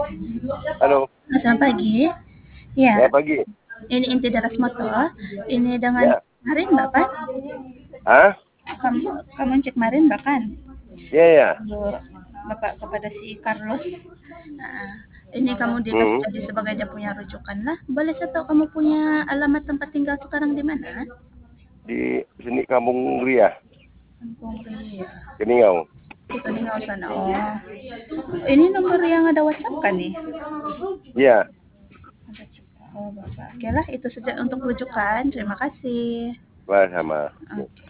Halo, Selamat pagi. Ya, ya pagi. ini Inti Daras Moto. Ini dengan Ya, kemarin Bapak, ah, kamu cek kemarin bahkan ya ya. Bapak kepada si Carlos. Nah, ini kamu dikasih Hmm, jadi sebagai dia punya rujukan lah. Boleh saya tahu kamu punya alamat tempat tinggal sekarang di mana? di sini Kampung Ria, Kampung Ria. Keningau. Di Keningau sana. Oh, ini nomor yang ada WhatsApp kan nih? Ya, Oh, Bapak. Oke lah, itu saja untuk rujukan. Terima kasih. sama. Oke.